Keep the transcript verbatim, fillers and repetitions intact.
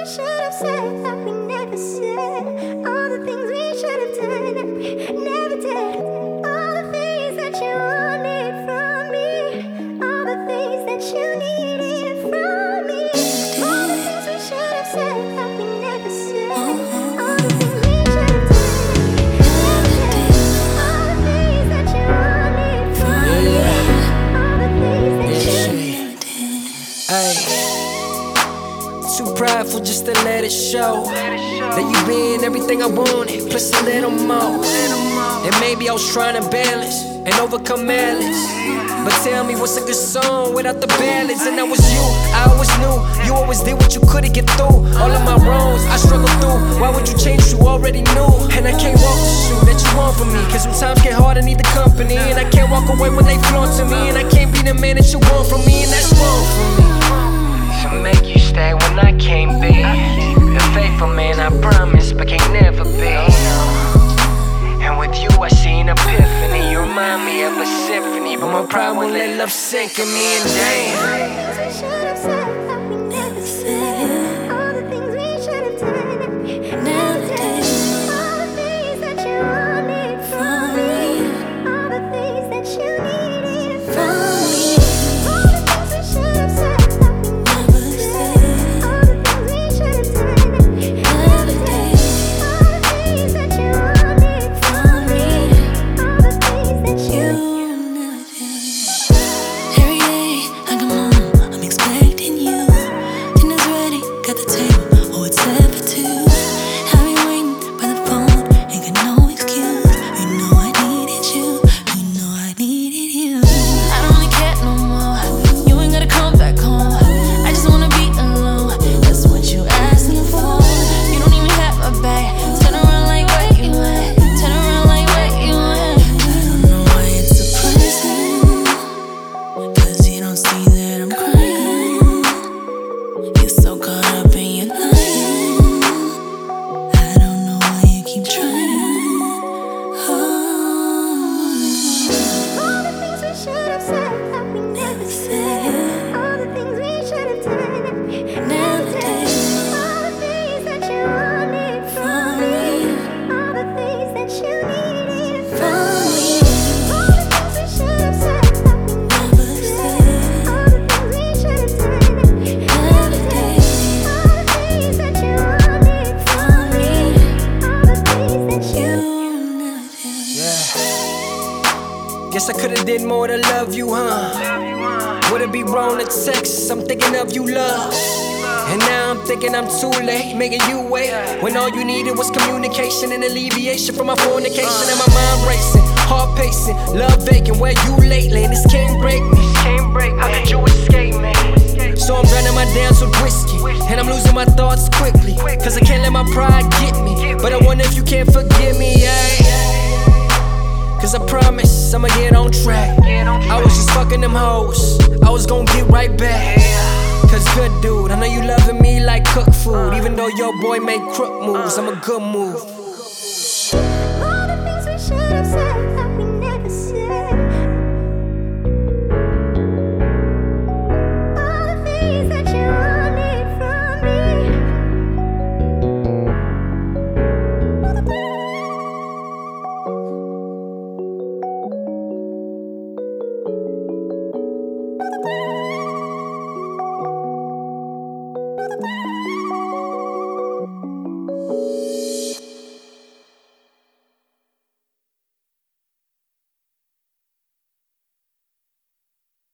we should have said that we never said. All the things we should have done that we never did. All the things that you wanted from me. All the things that you needed from me. All the things we should have said that we never said. All the things we should have done that we never did. All the things that you wanted from me. All the things that you never did. Ay. Too prideful just to let it show that you been everything I wanted, plus a little more. And maybe I was trying to balance and overcome malice. But tell me, what's a good song without the ballads? And that was you, I always knew you always did what you couldn't get through. All of my wrongs, I struggled through. Why would you change what you already knew? And I can't walk the shoe that you want from me, cause when times get hard I need the company. And I can't walk away when they flaunt to me. And I can't be the man that you want from me, and that's wrong for me. So make you stay when I can't be the faithful man I promise, but can't never be. And with you I see an epiphany. You remind me of a symphony, but my pride won't let love sink in me. And damn, All the things we should have said that we never said. All the things we should have done that we never did. All the things that you wanted from me. All the things that you needed from me. All the things we should have said that we never said. All the things we should have done that we never did. All the things that you wanted from me. All the things that you never did. Every day I come home, I'm expecting you. Dinner's ready, got the table, oh it's set for two. Have me waiting by the phone, ain't got no excuse. You know I needed you, you know I needed you. I don't really care no more, you ain't gotta come back home. I just wanna be alone, that's what you asking for. You don't even have my back, turn around like where you at. Turn around like where you at. I don't know why it's surprising, cause you don't see that I'm crying. You're so caught up in your lying. I don't know why you keep trying. Oh. All the things we should have said that we never said. All the things we should have done that we never did. All the things that you wanted from me. All the things that you needed from me. All the things we should have said that we never said. All the things we should have done that we never did. All the things that you wanted from me. All the things that you never did. yeah. Guess I could've did more to love you, huh? Would it be wrong to text? I'm thinking of you, love. And now I'm thinking I'm too late, making you wait, when all you needed was communication and alleviation from my fornication. And my mind racing, heart pacing, love vacant. Where you lately? And this can't break me. How could you escape me? So I'm drowning my downs with whiskey, and I'm losing my thoughts quickly, cause I can't let my pride get me. But I wonder if you can't forgive me, yeah. Cause I promise I'ma get on track. I was just fucking them hoes, I was gon' get right back. Cause good dude, I know you loving me like cook food. Even though your boy make crook moves, I'm a good move. All the things we should have said that we never said. All the things that you wanted from me. All the things